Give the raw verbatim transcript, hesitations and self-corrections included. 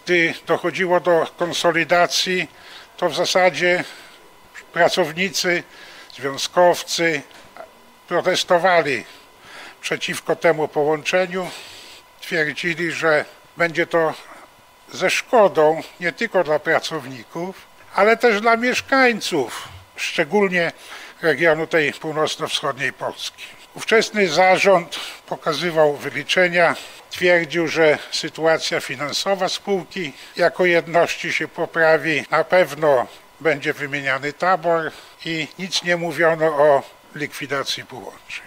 Gdy dochodziło do konsolidacji, to w zasadzie pracownicy, związkowcy protestowali przeciwko temu połączeniu. Twierdzili, że będzie to ze szkodą nie tylko dla pracowników, ale też dla mieszkańców, szczególnie regionu tej północno-wschodniej Polski. Ówczesny zarząd pokazywał wyliczenia, twierdził, że sytuacja finansowa spółki jako jedności się poprawi, na pewno będzie wymieniany tabor i nic nie mówiono o likwidacji połączeń.